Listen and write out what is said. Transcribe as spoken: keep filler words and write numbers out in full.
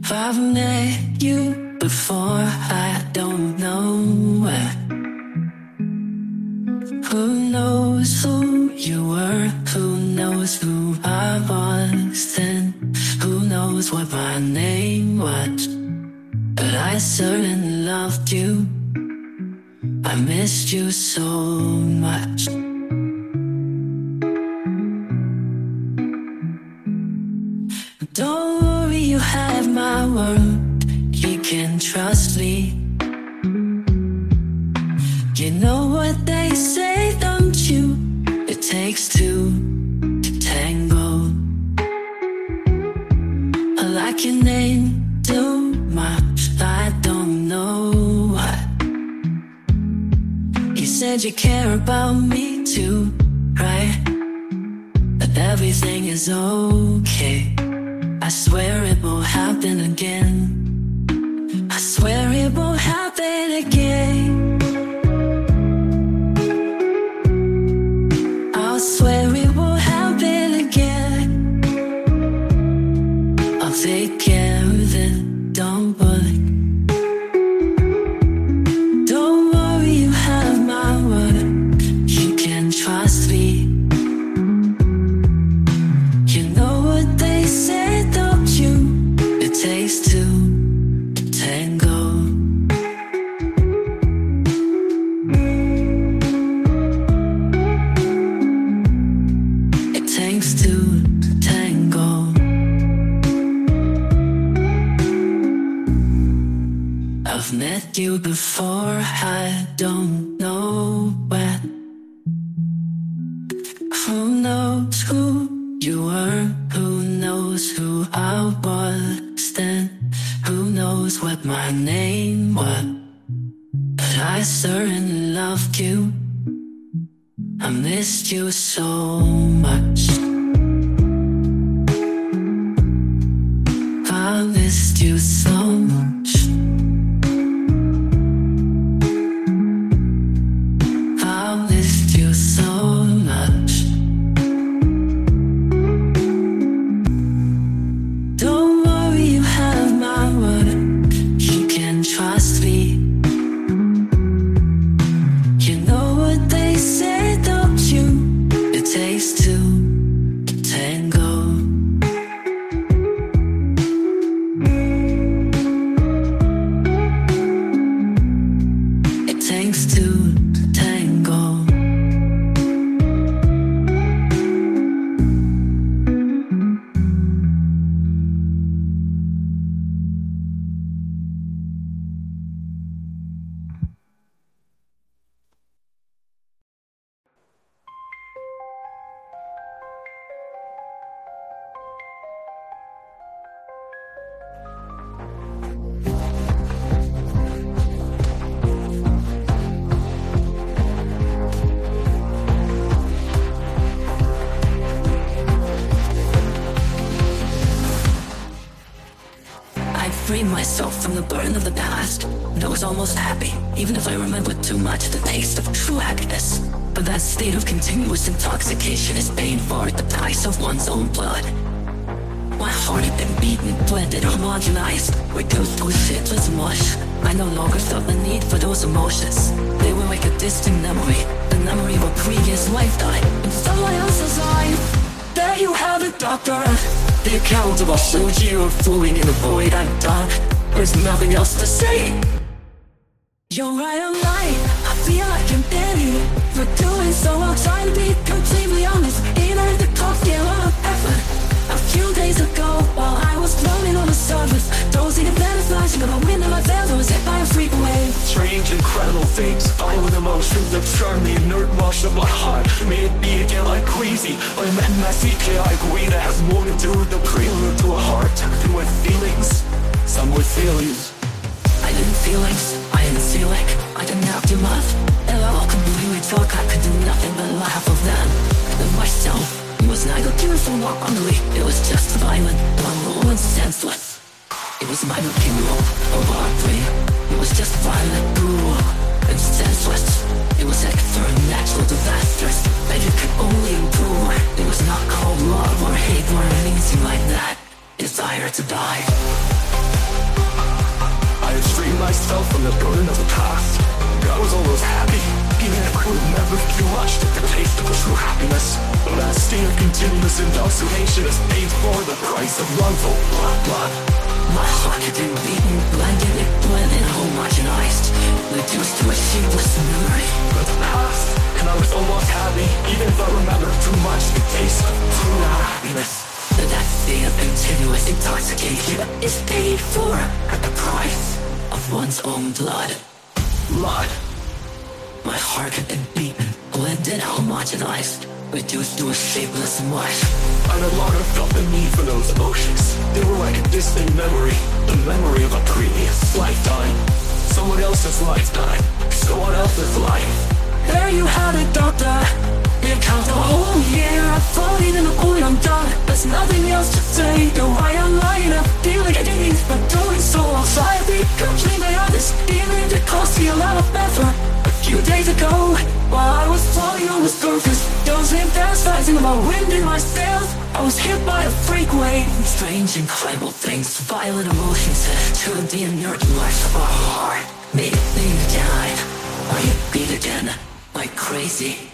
I've met you before, I don't know where. Who knows who you were? Who knows who I was then? Who knows what my name was? But I certainly loved you. I missed you so much. Don't worry, you have my word. You can trust me. You know what they say, don't you? It takes two to tango. I like your name too much. I don't know why. You said you care about me too, right? That everything is okay. I swear it won't happen again. I swear it won't happen again. I swear it won't happen again. I'll take care of it, don't worry. Don't worry, you have my word. You can trust me. You know what they say, don't you? It takes two to tango. It takes two to tango. I've met you before, I don't know when. Who knows who you were? Who knows who I was then? Who knows what my name was? But I certainly loved you. I missed you so much. I missed you so much. I missed you so much. Don't worry, you have my word. You can trust me. You know what they say, don't you? It takes two to tango. It takes two to tango. I freed myself from the burden of the past, and I was almost happy, even if I remembered too much the taste of true happiness. But that state of continuous intoxication is paying for it, the price of one's own blood. My heart had been beaten, blended, homogenized with those shitless mush. I no longer felt the need for those emotions. They were like a distant memory, the memory of a previous lifetime in someone else's life. There you have it, doctor. The account of a showed you fooling in the void and done. There's nothing else to say. You're right, I'm right. I feel like I'm dead for doing so. I'll try to be completely honest. Even the cocktail of effort. A few days ago, while I was floating on the surface, dozing and then flashing on the window, my veils was hit by a freak wave. Strange, incredible things, fine with emotions that turn the inert wash of my heart. May it be again like crazy. I'm an S E K I agree that has more to do with the prelude to a heart than with feelings. Some with failures. I didn't feel like, I didn't feel like, I didn't have too much. And I all completely took, I could do nothing but laugh of them and myself. It was neither beautiful nor ugly. It was just violent, unruly, and senseless. It was my funeral of artery. It was just violent, brutal, and senseless. It was extra natural disasters that you could only improve. It was not called love or hate or anything like that. Desire to die. remember too much to the taste of true happiness. The last state of continuous intoxication is paid for the price of wrongful blood. blood. My heart had been beaten, blended, it blended, homogenized, reduced to a shapeless memory. But the past, and I was almost happy, even if I remember too much the taste of true happiness. That state of continuous intoxication is paid for at the price of one's own blood. Blood. My heart had been beaten, blended, homogenized, reduced to a shapeless mush. I no longer felt the need for those emotions. They were like a distant memory, the memory of a previous lifetime. Someone else's lifetime, someone else's life. There you have it, doctor. You count the whole year, I thought even the point I'm done. There's nothing else to say, no I am lying up, dealing at ease, but doing so outside the completely honest, dealing it cost me a lot of effort. A few days ago, while I was falling on the surface, dozing, fantasizing about wind in my sails, I was hit by a freak wave. Strange incredible things, violent emotions, to the inert mush of our heart, made it think again. Are you beat again, like crazy?